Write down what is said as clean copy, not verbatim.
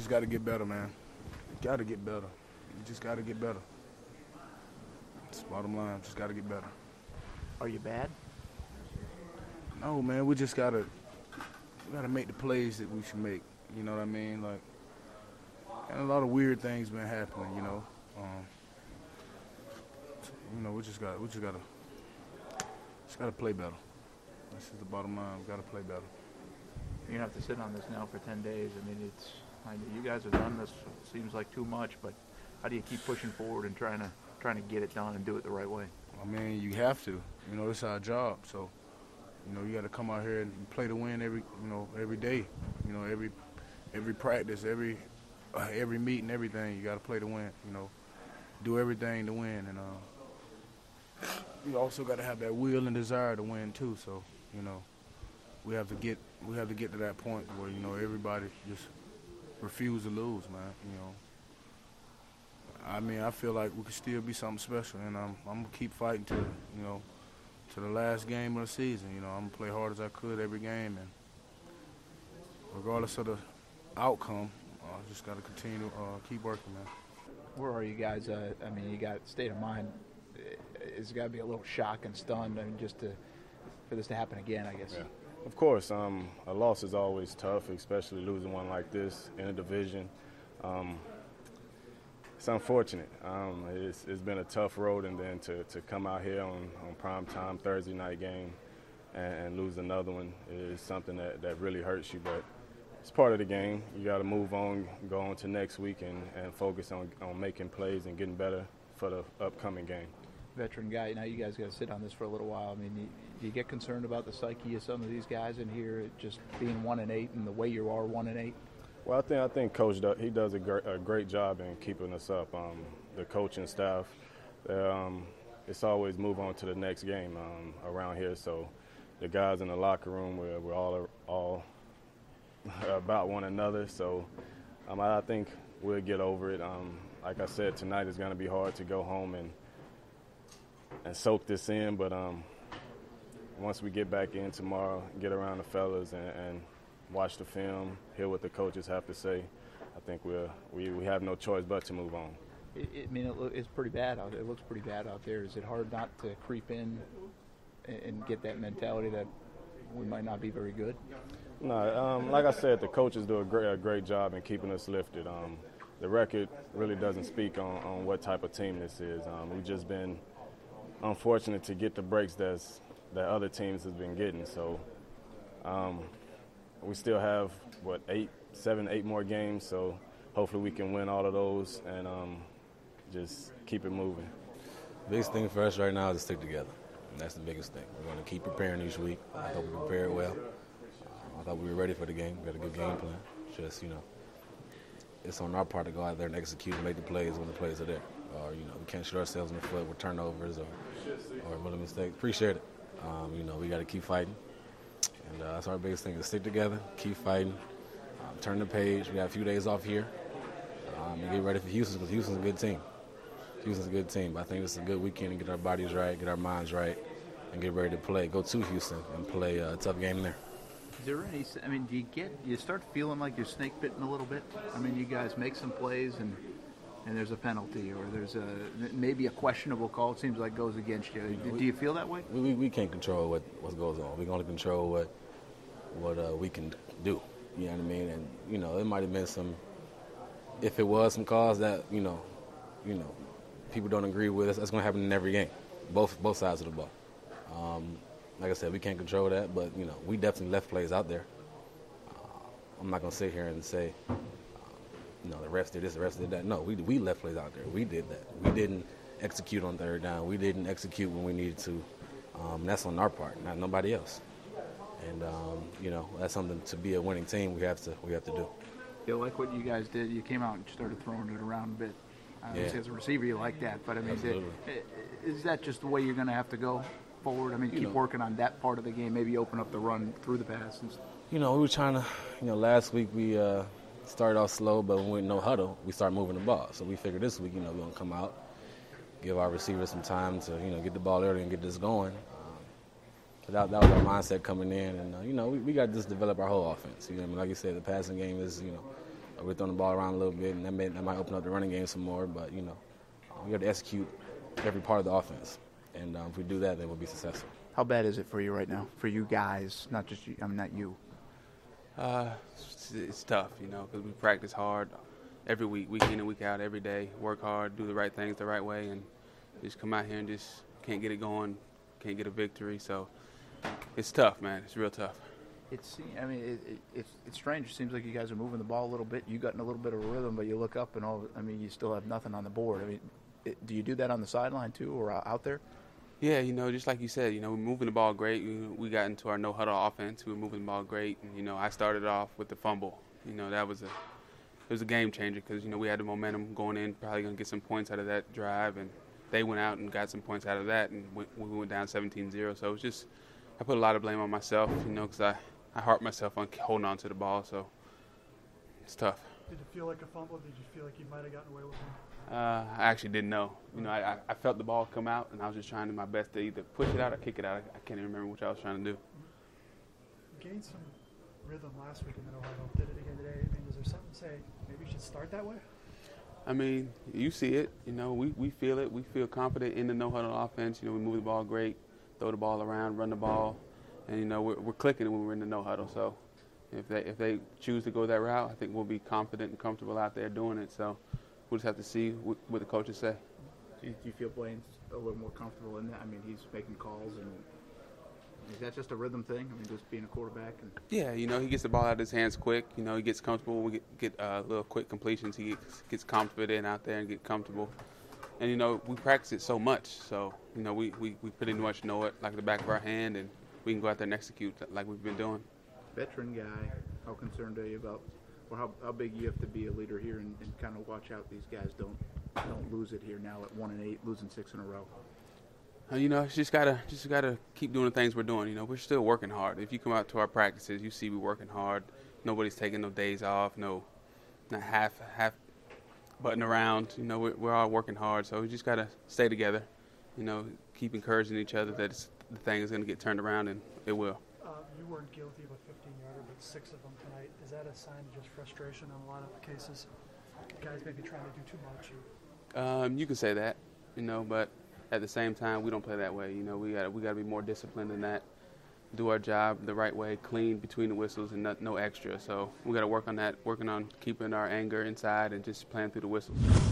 just got to get better, man. Got to get better. You just got to get better. It's the bottom line. Just got to get better. Are you bad? No, man. We just gotta make the plays that we should make. You know what I mean? Like, and a lot of weird things been happening. We just gotta play better. This is the bottom line. We gotta play better. You're gonna have to sit on this now for 10 days. I mean, you guys have done this. It seems like too much, but how do you keep pushing forward and trying to get it done and do it the right way? I mean, you have to. It's our job. So, you got to come out here and play to win every day. Every practice, every meeting, everything. You got to play to win. Do everything to win, and you also got to have that will and desire to win too. So, we have to get to that point where everybody just refuse to lose, man. I mean, I feel like we could still be something special, and I'm gonna keep fighting to the last game of the season. I'm gonna play hard as I could every game, and regardless of the outcome, I just gotta continue to keep working, man. Where are you guys? You got state of mind. It's got to be a little shock and stunned. For this to happen again, I guess. Yeah. Of course, a loss is always tough, especially losing one like this in a division. It's unfortunate. It's been a tough road, and then to come out here on prime time Thursday night game and lose another one is something that really hurts you. But it's part of the game. You got to move on, go on to next week, and focus on making plays and getting better for the upcoming game. Veteran guy, now you guys got to sit on this for a little while. I mean, do you get concerned about the psyche of some of these guys in here, just being 1-8 and the way you are 1-8? Well, I think Coach does a great job in keeping us up. The coaching staff, it's always move on to the next game around here. So the guys in the locker room, we're all about one another. So I think we'll get over it. Like I said, tonight is going to be hard to go home and soak this in. But once we get back in tomorrow, get around the fellas and watch the film, hear what the coaches have to say, I think we have no choice but to move on. It's pretty bad out there. It looks pretty bad out there. Is it hard not to creep in and get that mentality that we might not be very good? No, like I said, the coaches do a great job in keeping us lifted. The record really doesn't speak on what type of team this is. We've just been unfortunate to get the breaks that other teams have been getting. So we still have, 8 more games, so hopefully we can win all of those and just keep it moving. Biggest thing for us right now is to stick together, and that's the biggest thing. We're going to keep preparing each week. I thought we prepared well. I thought we were ready for the game. We got a good game plan. Just, it's on our part to go out there and execute and make the plays when the plays are there. Or, we can't shoot ourselves in the foot with turnovers or little mistakes. Appreciate it. We got to keep fighting. And that's our biggest thing, is stick together, keep fighting, turn the page. We got a few days off here and get ready for Houston, because Houston's a good team. Houston's a good team. I think this is a good weekend to get our bodies right, get our minds right, and get ready to play. Go to Houston and play a tough game there. Is there any, do you start feeling like you're snake bitten a little bit? You guys make some plays and there's a penalty, or there's maybe a questionable call, it seems like, goes against you. Do you feel that way? We can't control what goes on. We can only control what we can do. You know what I mean? And it might have been if it was some calls that people don't agree with us, that's going to happen in every game, both sides of the ball. Like I said, we can't control that, but we definitely left plays out there. I'm not going to sit here and say, the refs did this, the refs did that. No, we left plays out there. We did that. We didn't execute on third down. We didn't execute when we needed to. That's on our part, not nobody else. And that's something, to be a winning team, we have to do. You like what you guys did? You came out and started throwing it around a bit. Obviously, as a receiver, you like that. But is that just the way you're going to have to go forward? Keep working on that part of the game. Maybe open up the run through the pass. We were trying to. Last week we started off slow, but when we went no huddle, we started moving the ball. So we figured this week, we're going to come out, give our receivers some time to, get the ball early and get this going. That was our mindset coming in, and we got to just develop our whole offense. Like you said, the passing game is, we're throwing the ball around a little bit, and that might open up the running game some more. But, you know, we have to execute every part of the offense. And if we do that, then we'll be successful. How bad is it for you right now, for you guys, not just you, not you? It's tough, you know, because we practice hard every week, week in and week out, every day, work hard, do the right things the right way, and just come out here and just can't get it going, can't get a victory. So it's tough, man. It's real tough. It's strange. It seems like you guys are moving the ball a little bit. You got in a little bit of a rhythm, but you look up and you still have nothing on the board. I mean, do you do that on the sideline too, or out there? Yeah, you know, just like you said, you know, we're moving the ball great. We got into our no-huddle offense. We were moving the ball great. And, you know, I started off with the fumble. You know, it was a game changer because, you know, we had the momentum going in, probably going to get some points out of that drive. And they went out and got some points out of that, and we went down 17-0. So it was just, I put a lot of blame on myself, you know, because I harped myself on holding on to the ball. So it's tough. Did it feel like a fumble? Did you feel like you might have gotten away with one? I actually didn't know. You know, I felt the ball come out, and I was just trying my best to either push it out or kick it out. I can't even remember which I was trying to do. You gained some rhythm last week in the no-huddle. Did it again today. I mean, is there something to say maybe you should start that way? I mean, you see it. You know, we feel it. We feel confident in the no-huddle offense. You know, we move the ball great, throw the ball around, run the ball, and, you know, we're clicking when we're in the no-huddle. So if they choose to go that route, I think we'll be confident and comfortable out there doing it. So we'll just have to see what the coaches say. Do you feel Blaine's a little more comfortable in that? I mean, he's making calls, and is that just a rhythm thing? I mean, just being a quarterback? Yeah, you know, he gets the ball out of his hands quick. You know, he gets comfortable. We get little quick completions. He gets confident out there and get comfortable. And, you know, we practice it so much. So, you know, we pretty much know it like the back of our hand, and we can go out there and execute like we've been doing. Veteran guy, how concerned are you about, or how big you have to be a leader here and kind of watch out these guys don't lose it here now at 1-8, losing 6 in a row? You know, just gotta keep doing the things we're doing. You know, we're still working hard. If you come out to our practices, you see we're working hard. Nobody's taking no days off, not half button around. You know, we're all working hard, so we just gotta stay together. You know, keep encouraging each other that the thing is gonna get turned around, and it will. You weren't guilty of a 15-yarder, but 6 of them tonight. Is that a sign of just frustration in a lot of cases? Guys maybe trying to do too much? You can say that, you know, but at the same time, we don't play that way. You know, we gotta be more disciplined than that. Do our job the right way, clean between the whistles, and no extra. So we gotta work on that, working on keeping our anger inside and just playing through the whistles.